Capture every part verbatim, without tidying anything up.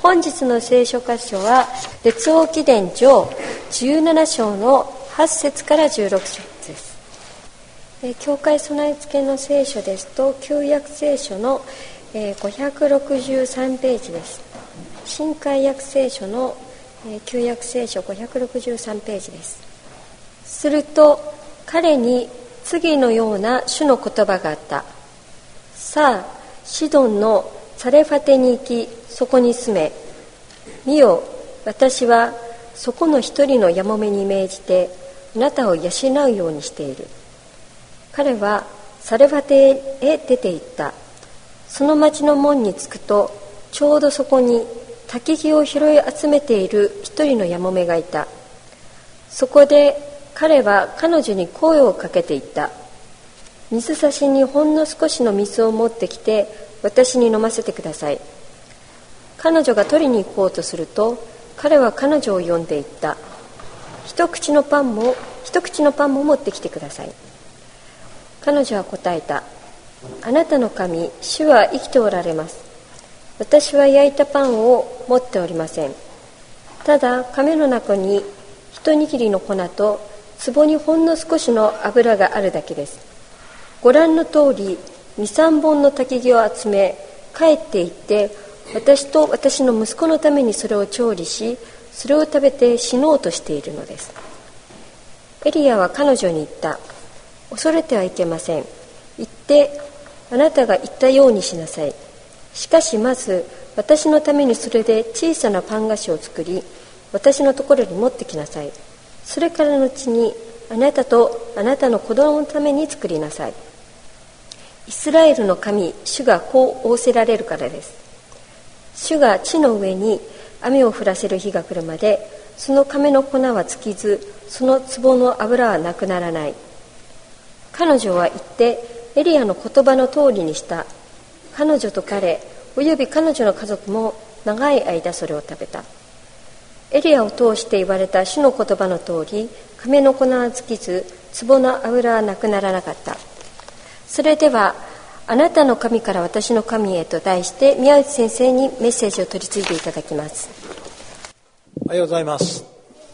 本日の聖書箇所は列王記伝上じゅうなな章のはち節からじゅうろく節です。教会備え付けの聖書ですと旧約聖書のごひゃくろくじゅうさんページです。新海約聖書の旧約聖書ごひゃくろくじゅうさんページです。すると彼に次のような主の言葉があった。さあシドンのサレファテに行き、そこに住め。見よ、私はそこの一人のやもめに命じてあなたを養うようにしている。彼はサレファテへ出て行った。その町の門に着くと、ちょうどそこに焚き木を拾い集めている一人のやもめがいた。そこで彼は彼女に声をかけていった。水差しにほんの少しの水を持ってきて私に飲ませてください。彼女が取りに行こうとすると、彼は彼女を呼んでいった。一口のパンも一口のパンも持ってきてください。彼女は答えた。あなたの神主は生きておられます。私は焼いたパンを持っておりません。ただ亀の中に一握りの粉と壺にほんの少しの油があるだけです。ご覧の通り二、三本の焚き木を集め、帰って行って私と私の息子のためにそれを調理し、それを食べて死のうとしているのです。エリアは彼女に言った。恐れてはいけません。行ってあなたが言ったようにしなさい。しかしまず私のためにそれで小さなパン菓子を作り、私のところに持ってきなさい。それからのうちにあなたとあなたの子供のために作りなさい。イスラエルの神主がこう仰せられるからです。主が地の上に雨を降らせる日が来るまで、その亀の粉は尽きず、その壺の油はなくならない。彼女は言ってエリアの言葉の通りにした。彼女と彼および彼女の家族も長い間それを食べた。エリアを通して言われた主の言葉の通り、亀の粉は尽きず、壺の油はなくならなかった。それではあなたの神から私の神へと題して宮内先生にメッセージを取り次いでいただきます。 おはようございます。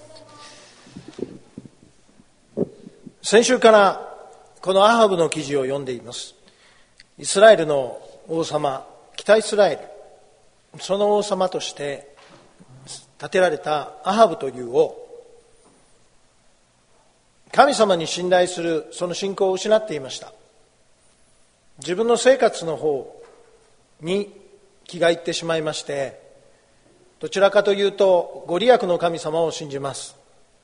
先週からこのアハブの記事を読んでいます。イスラエルの王様、北イスラエル、その王様として建てられたアハブという王、神様に信頼するその信仰を失っていました。自分の生活の方に気がいってしまいまして、どちらかというとご利益の神様を信じます。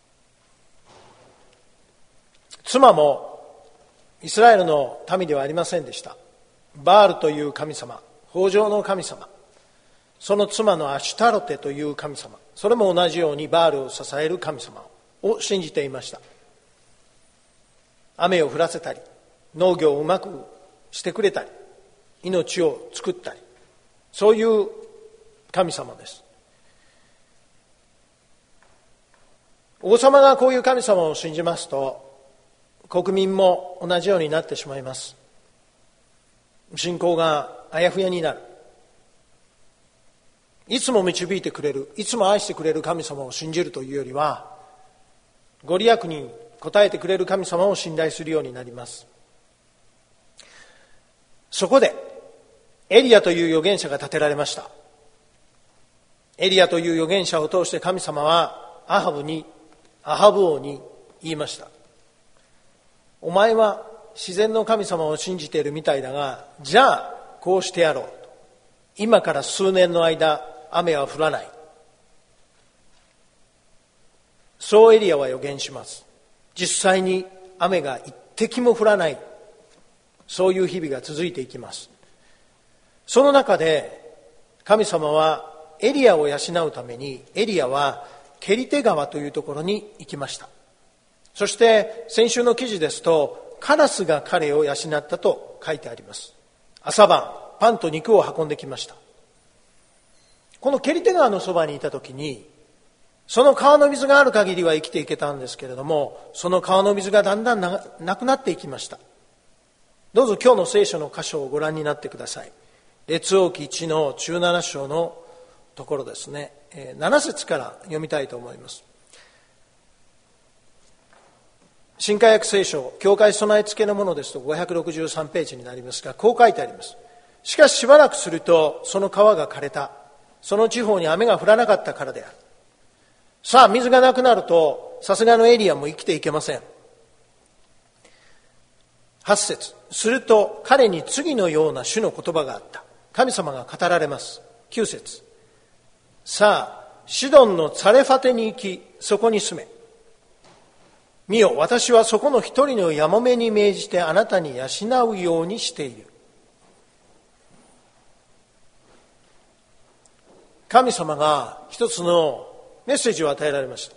妻もイスラエルの民ではありませんでした。バールという神様、豊穣の神様、その妻のアシュタロテという神様、それも同じようにバールを支える神様を信じていました。雨を降らせたり、農業をうまくしてくれたり、命を作ったり、そういう神様です。王様がこういう神様を信じますと、国民も同じようになってしまいます。信仰があやふやになる。いつも導いてくれる、いつも愛してくれる神様を信じるというよりは、ご利益に応えてくれる神様を信頼するようになります。そこでエリアという預言者が立てられました。エリアという預言者を通して神様はアハブに、アハブ王に言いました。お前は自然の神様を信じているみたいだが、じゃあこうしてやろうと。今から数年の間雨は降らない。そうエリアは予言します。実際に雨が一滴も降らない、そういう日々が続いていきます。その中で神様はエリアを養うために、エリアはケリテ川というところに行きました。そして先週の記事ですと、カラスが彼を養ったと書いてあります。朝晩パンと肉を運んできました。このケリテ川のそばにいたときに、その川の水がある限りは生きていけたんですけれども、その川の水がだんだんななくなっていきました。どうぞ今日の聖書の箇所をご覧になってください。列王記いちのじゅうなな章のところですね。なな節から読みたいと思います。新海訳聖書、教会備え付けのものですとごひゃくろくじゅうさんページになりますが、こう書いてあります。しかししばらくするとその川が枯れた。その地方に雨が降らなかったからである。さあ、水がなくなるとさすがのエリアも生きていけません。はち節、すると彼に次のような主の言葉があった。神様が語られます。きゅう節、さあシドンのツァレファテに行き、そこに住め。見よ、私はそこの一人のやもめに命じてあなたに養うようにしている。神様が一つのメッセージを与えられました。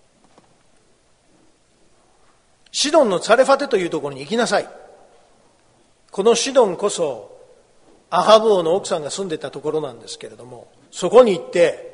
シドンのツァレファテというところに行きなさい。このシドンこそアハブ王の奥さんが住んでたところなんですけれども、そこに行って、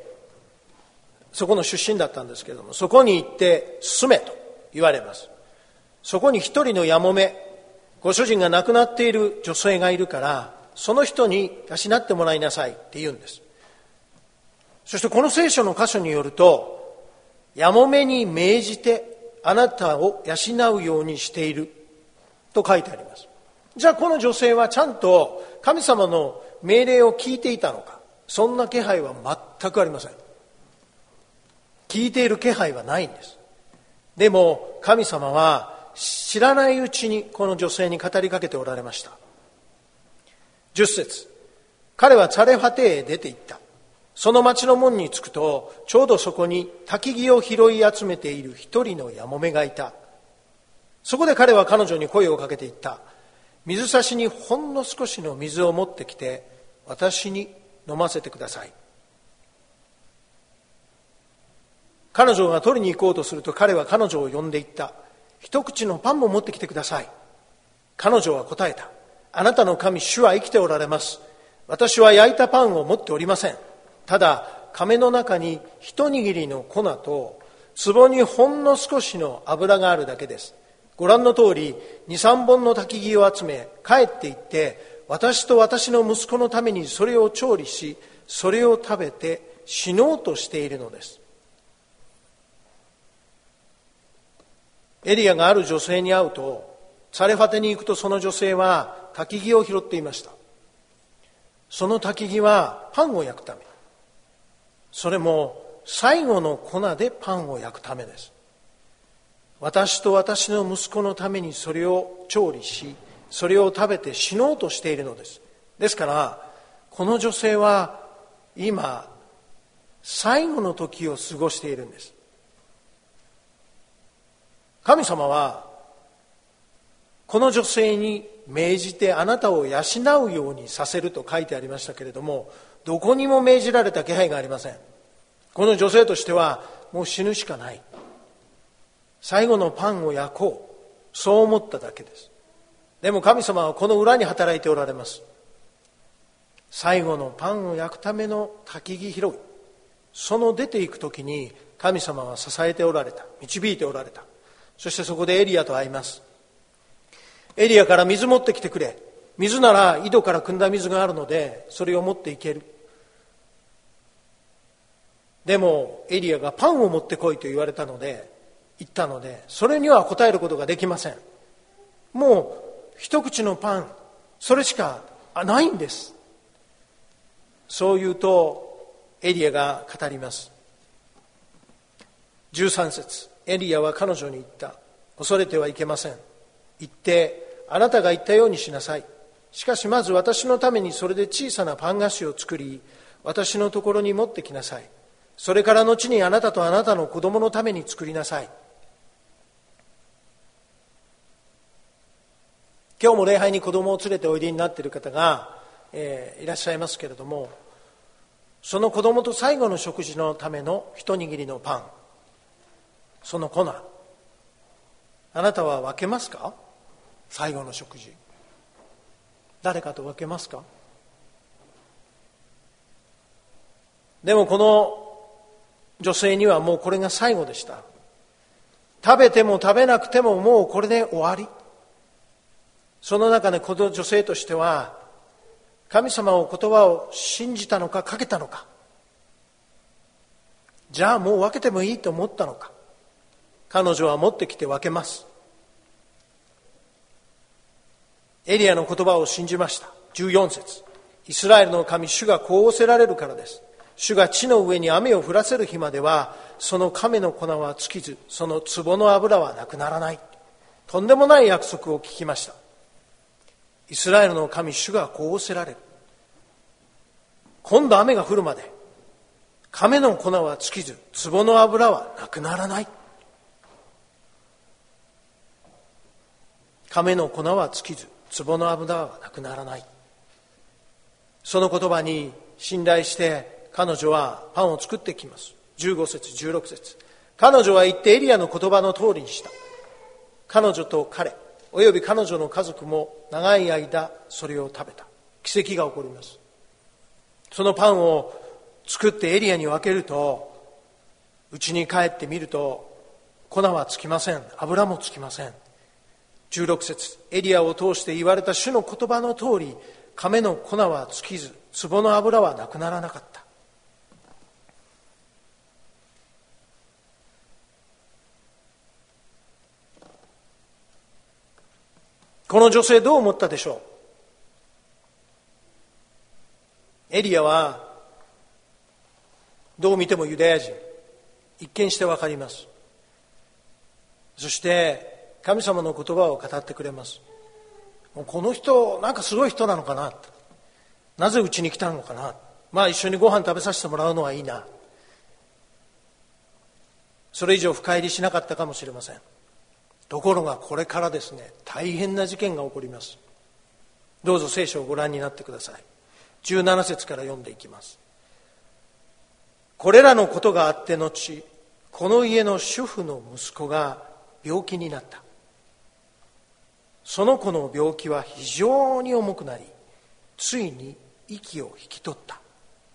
そこの出身だったんですけれども、そこに行って住めと言われます。そこに一人のやもめ、ご主人が亡くなっている女性がいるから、その人に養ってもらいなさいって言うんです。そしてこの聖書の箇所によると、やもめに命じてあなたを養うようにしていると書いてあります。じゃあこの女性はちゃんと神様の命令を聞いていたのか。そんな気配は全くありません。聞いている気配はないんです。でも神様は知らないうちにこの女性に語りかけておられました。じゅっ節、彼はツァレファテへ出て行った。その町の門に着くと、ちょうどそこに焚き木を拾い集めている一人のやもめがいた。そこで彼は彼女に声をかけていった。水差しにほんの少しの水を持ってきて、私に飲ませてください。彼女が取りに行こうとすると、彼は彼女を呼んでいった。一口のパンも持ってきてください。彼女は答えた。あなたの神主は生きておられます。私は焼いたパンを持っておりません。ただ甕の中に一握りの粉と壺にほんの少しの油があるだけです。ご覧の通り二三本の焚き木を集め、帰って行って私と私の息子のためにそれを調理し、それを食べて死のうとしているのです。エリアがある女性に会うと、ツァレファテに行くと、その女性は焚き木を拾っていました。その焚き木はパンを焼くため、それも最後の粉でパンを焼くためです。私と私の息子のためにそれを調理し、それを食べて死のうとしているのです。ですからこの女性は今最後の時を過ごしているんです。神様はこの女性に命じてあなたを養うようにさせると書いてありましたけれども、どこにも命じられた気配がありません。この女性としてはもう死ぬしかない、最後のパンを焼こう、そう思っただけです。でも神様はこの裏に働いておられます。最後のパンを焼くための焚き木拾い、その出ていく時に神様は支えておられた、導いておられた。そしてそこでエリアと会います。エリアから水持ってきてくれ、水なら井戸から汲んだ水があるのでそれを持っていける。でもエリアがパンを持ってこいと言われたので言ったので、それには答えることができません。もう一口のパン、それしかないんです。そう言うとエリアが語ります。じゅうさん節、エリアは彼女に言った。恐れてはいけません。言ってあなたが言ったようにしなさい。しかしまず私のためにそれで小さなパン菓子を作り、私のところに持ってきなさい。それから後にあなたとあなたの子供のために作りなさい。今日も礼拝に子供を連れておいでになっている方が、えー、いらっしゃいますけれども、その子供と最後の食事のための一握りのパン、その粉、あなたは分けますか？最後の食事、誰かと分けますか？でもこの女性にはもうこれが最後でした。食べても食べなくてももうこれで終わり。その中でこの女性としては、神様を言葉を信じたのかかけたのか、 じゃあもう分けてもいいと思ったのか。彼女は持ってきて分けます。エリアの言葉を信じました。じゅうよん節、イスラエルの神主がこう仰せられるからです。主が地の上に雨を降らせる日までは、その亀の粉は尽きず、その壺の油はなくならない。とんでもない約束を聞きました。イスラエルの神主がこう仰せられる。今度雨が降るまで、亀の粉は尽きず、壺の油はなくならない。亀の粉は尽きず、壺の油はなくならない。その言葉に信頼して彼女はパンを作ってきます。じゅうご節、じゅうろく節、彼女は言ってエリアの言葉の通りにした。彼女と彼および彼女の家族も長い間それを食べた。奇跡が起こります。そのパンを作ってエリアに分けると、家に帰ってみると粉はつきません。油もつきません。じゅうろく節、エリアを通して言われた主の言葉の通り、亀の粉は尽きず、壺の油はなくならなかった。この女性どう思ったでしょう。エリアはどう見てもユダヤ人、一見してわかります。そして神様の言葉を語ってくれます。もうこの人なんかすごい人なのかな、なぜうちに来たのかな、まあ一緒にご飯食べさせてもらうのはいいな。それ以上深入りしなかったかもしれません。ところがこれからですね、大変な事件が起こります。どうぞ聖書をご覧になってください。じゅうなな節から読んでいきます。これらのことがあって後、この家の主婦の息子が病気になった。その子の病気は非常に重くなり、ついに息を引き取った。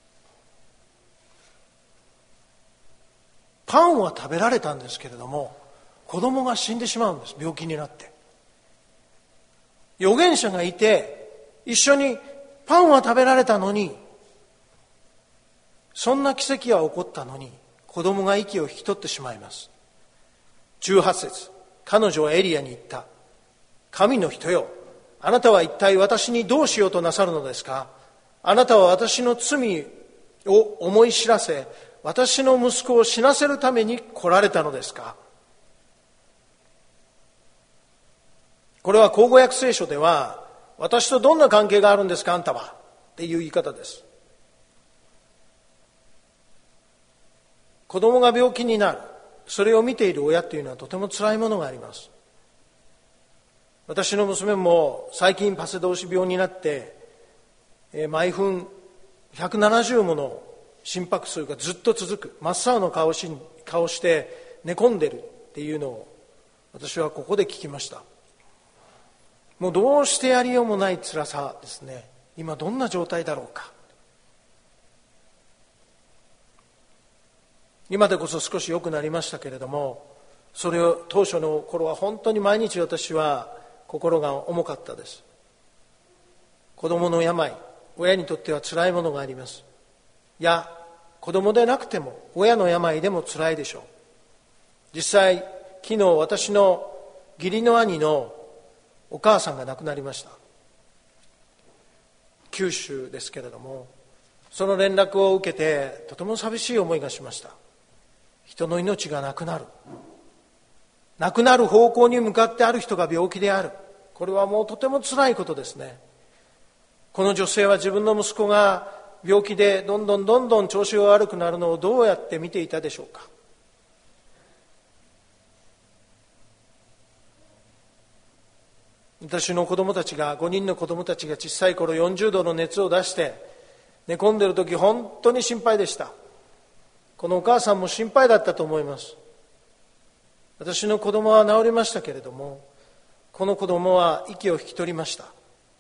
パンは食べられたんですけれども、子供が死んでしまうんです。病気になって。預言者がいて一緒にパンは食べられたのに、そんな奇跡は起こったのに子供が息を引き取ってしまいます。じゅうはち節、彼女はエリアに言った。神の人よ、あなたは一体私にどうしようとなさるのですか。あなたは私の罪を思い知らせ、私の息子を死なせるために来られたのですか。これは口語訳聖書では、私とどんな関係があるんですかあんたはっていう言い方です。子供が病気になる、それを見ている親というのはとても辛いものがあります。私の娘も最近パセドウシ病になって、毎分ひゃくななじゅうもの心拍数がずっと続く、真っ青の顔し顔して寝込んでるっていうのを私はここで聞きました。もうどうしてやりようもない辛さですね。今どんな状態だろうか。今でこそ少し良くなりましたけれども、それを当初の頃は本当に毎日私は心が重かったです。子供の病、親にとっては辛いものがあります。いや、子供でなくても親の病でも辛いでしょう。実際昨日私の義理の兄のお母さんが亡くなりました。九州ですけれども、その連絡を受けてとても寂しい思いがしました。人の命がなくなる、亡くなる方向に向かってある人が病気である、これはもうとても辛いことですね。この女性は自分の息子が病気でどんどんどんどん調子が悪くなるのをどうやって見ていたでしょうか。私の子供たちが、ごにんの子供たちが小さい頃よんじゅうどの熱を出して寝込んでいる時、本当に心配でした。このお母さんも心配だったと思います。私の子供は治りましたけれども、この子供は息を引き取りました。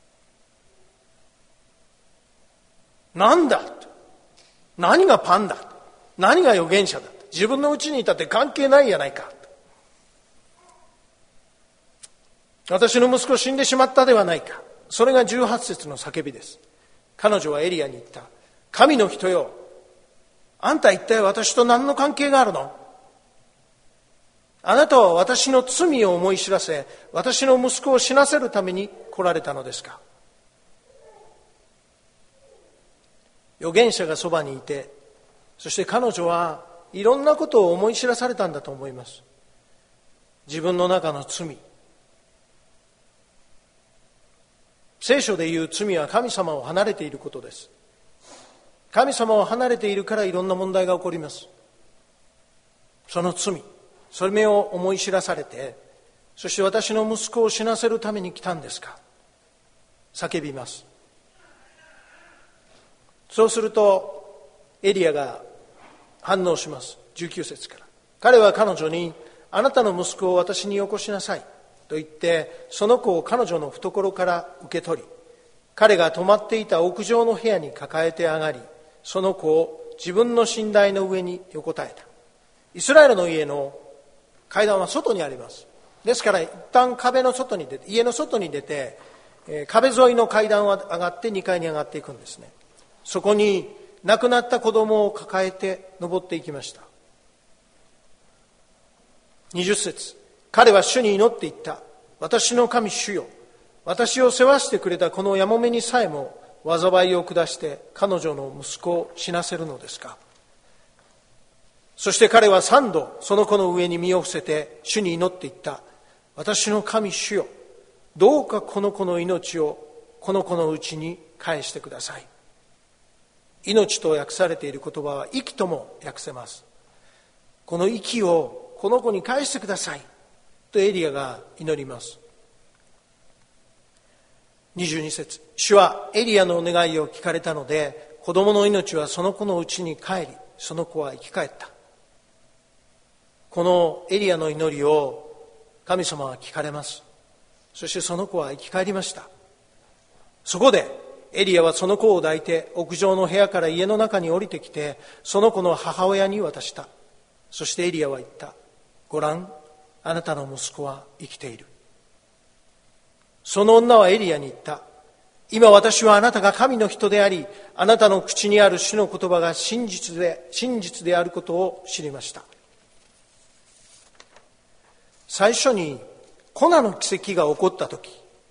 なんだ、何がパンだ、何が預言者だ、自分のうちにいたって関係ないやないか、私の息子死んでしまったではないか。それがじゅうはち節の叫びです。彼女はエリアに言った。神の人よ、 あんた一体私と何の関係があるの？あなたは私の罪を思い知らせ、私の息子を死なせるために来られたのですか？預言者がそばにいて、そして彼女はいろんなことを思い知らされたんだと思います。自分の中の罪。聖書でいう罪は神様を離れていることです。神様を離れているからいろんな問題が起こります。その罪、それを思い知らされて、そして私の息子を死なせるために来たんですか？叫びます。そうするとエリアが反応します。じゅうきゅう節から。彼は彼女に、あなたの息子を私によこしなさいと言って、その子を彼女の懐から受け取り、彼が泊まっていた屋上の部屋に抱えて上がり、その子を自分の寝台の上に横たえた。イスラエルの家の階段は外にあります。ですから一旦壁の外に出て、家の外に出て、壁沿いの階段を上がってにかいに上がっていくんですね。そこに亡くなった子供を抱えて登っていきました。にじゅっ節、彼は主に祈っていった。私の神主よ、私を世話してくれたこのやもめにさえも災いを下して彼女の息子を死なせるのですか？そして彼は三度その子の上に身を伏せて主に祈っていった。私の神主よ、どうかこの子の命をこの子のうちに返してください。命と訳されている言葉は息とも訳せます。この息をこの子に返してくださいとエリアが祈ります。にじゅうに節、主はエリアのお願いを聞かれたので、子供の命はその子のうちに帰り、その子は生き返った。このエリアの祈りを神様は聞かれます。そしてその子は生き返りました。そこでエリアはその子を抱いて屋上の部屋から家の中に降りてきて、その子の母親に渡した。そしてエリアは言った。ごらん、あなたの息子は生きている。その女はエリアに言った。今私はあなたが神の人であり、あなたの口にある主の言葉が真実で、真実であることを知りました。最初にコナの奇跡が起こったとき、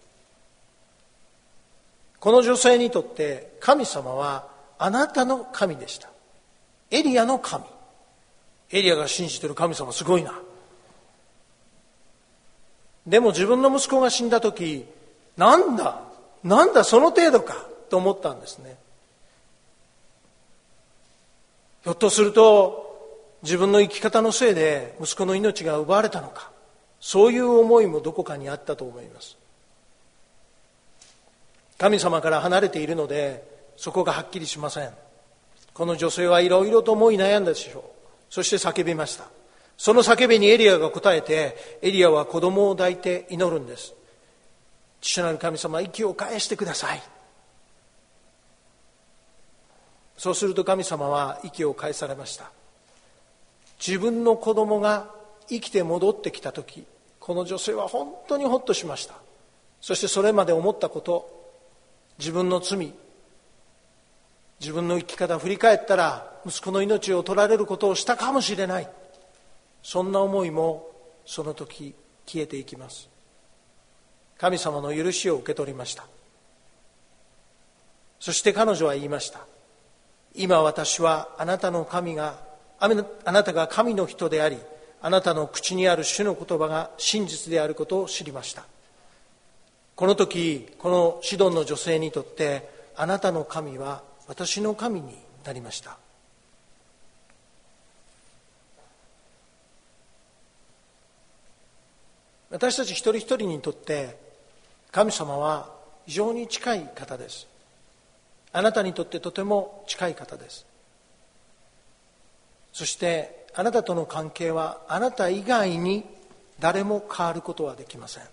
この女性にとって神様はあなたの神でした。エリアの神。エリアが信じている神様すごいな。でも自分の息子が死んだとき、なんだ、なんだその程度かと思ったんですね。ひょっとすると自分の生き方のせいで息子の命が奪われたのか、そういう思いもどこかにあったと思います。神様から離れているのでそこがはっきりしません。この女性はいろいろと思い悩んだでしょう。そして叫びました。その叫びにエリアが答えて、エリアは子供を抱いて祈るんです。父なる神様、息を返してください。そうすると神様は息を返されました。自分の子供が生きて戻ってきたとき、この女性は本当にほっとしました。そしてそれまで思ったこと、自分の罪、自分の生き方を振り返ったら息子の命を取られることをしたかもしれない、そんな思いもその時消えていきます。神様の許しを受け取りました。そして彼女は言いました。今私はあなたの神があなたが神の人であり、あなたの口にある主の言葉が真実であることを知りました。この時このシドンの女性にとって、あなたの神は私の神になりました。私たち一人一人にとって神様は非常に近い方です。あなたにとってとても近い方です。そしてあなたとの関係はあなた以外に誰も変わることはできません。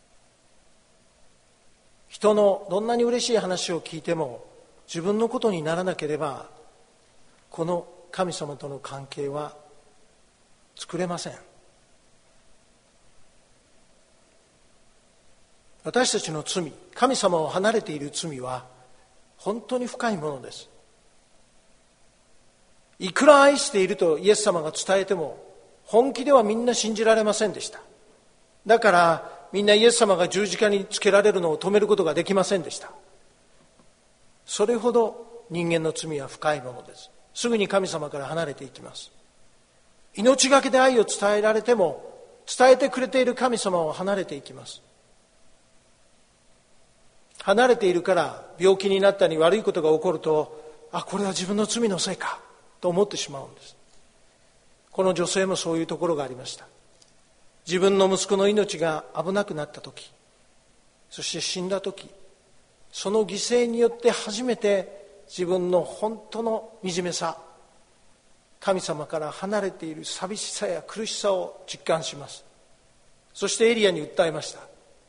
人のどんなに嬉しい話を聞いても自分のことにならなければ、この神様との関係は作れません。私たちの罪、神様を離れている罪は本当に深いものです。 いくら愛しているとイエス様が伝えても本気ではみんな信じられませんでした。だからみんなイエス様が十字架につけられるのを止めることができませんでした。それほど人間の罪は深いものです。すぐに神様から離れていきます。命がけで愛を伝えられても伝えてくれている神様を離れていきます。離れているから病気になったり悪いことが起こると、あ、これは自分の罪のせいかと思ってしまうんです。この女性もそういうところがありました。自分の息子の命が危なくなった時、そして死んだ時、その犠牲によって初めて自分の本当の惨めさ、神様から離れている寂しさや苦しさを実感します。そしてエリアに訴えました。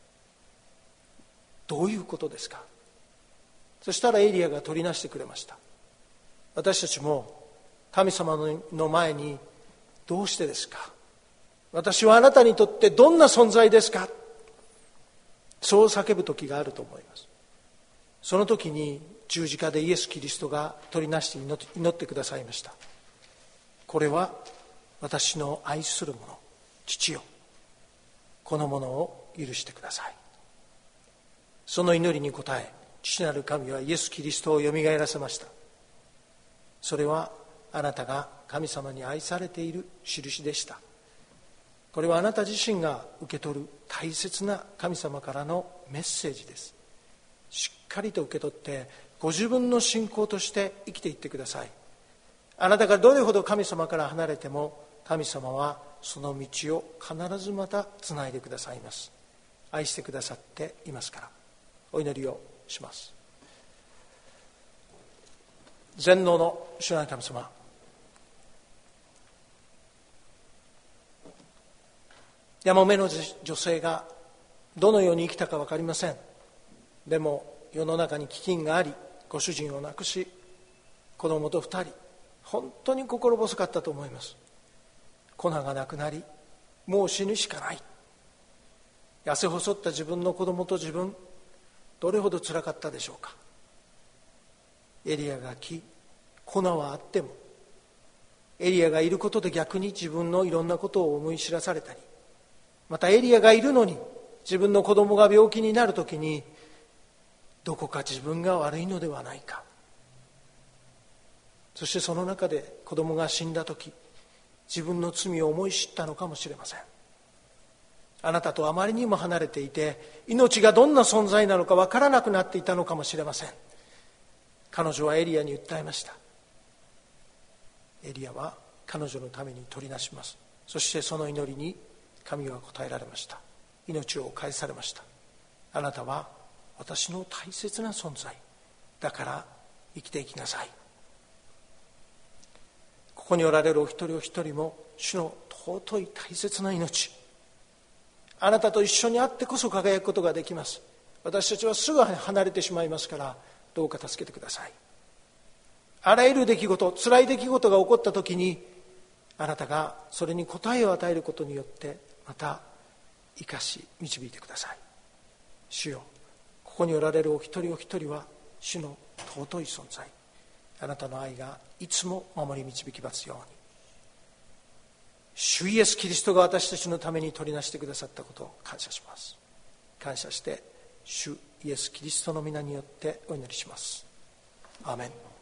どういうことですか。そしたらエリアが取りなしてくれました。私たちも神様の前に、どうしてですか、私はあなたにとってどんな存在ですか、そう叫ぶ時があると思います。その時に十字架でイエス・キリストが取りなして祈ってくださいました。これは私の愛する者、父よ、このものを許してください。その祈りに応え、父なる神はイエス・キリストをよみがえらせました。それはあなたが神様に愛されている印でした。これはあなた自身が受け取る大切な神様からのメッセージです。しっかりと受け取ってご自分の信仰として生きていってください。あなたがどれほど神様から離れても、神様はその道を必ずまたつないでくださいます。愛してくださっていますから。お祈りをします。全能の主なる神様、やもめの女性がどのように生きたか分かりません。でも世の中に飢饉があり、ご主人を亡くし、子供と二人、本当に心細かったと思います。粉がなくなり、もう死ぬしかない。痩せ細った自分の子供と自分、どれほどつらかったでしょうか。エリアが来、粉はあっても、エリアがいることで逆に自分のいろんなことを思い知らされたり、またエリアがいるのに自分の子供が病気になるときに、どこか自分が悪いのではないか。そしてその中で子供が死んだとき、自分の罪を思い知ったのかもしれません。あなたとあまりにも離れていて、命がどんな存在なのか分からなくなっていたのかもしれません。彼女はエリアに訴えました。エリアは彼女のために取りなします。そしてその祈りに神は答えられました。命を返されました。あなたは私の大切な存在だから生きていきなさい。ここにおられるお一人お一人も主の尊い大切な命、あなたと一緒にあってこそ輝くことができます。私たちはすぐ離れてしまいますから、どうか助けてください。あらゆる出来事、辛い出来事が起こった時に、あなたがそれに答えを与えることによってまた生かし導いてください。主よ、ここにおられるお一人お一人は主の尊い存在、あなたの愛がいつも守り導きますように。主イエスキリストが私たちのために取りなしてくださったことを感謝します。感謝して主イエスキリストの皆によってお祈りします。アーメン。